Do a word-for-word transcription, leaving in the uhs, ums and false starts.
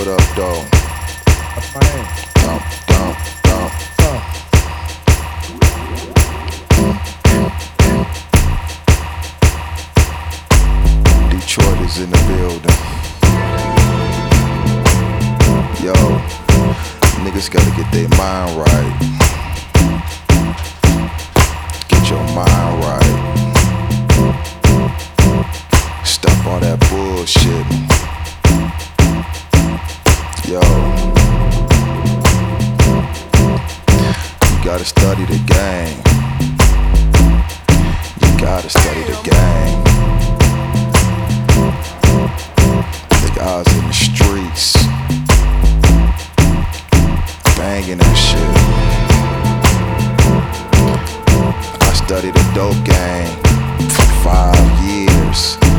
What up, though? That's my name. Dump, dump, dump. Huh. Detroit is in the building. Yo, niggas gotta get their mind right. Get your mind right. Stop all that bullshit. Yo, you gotta study the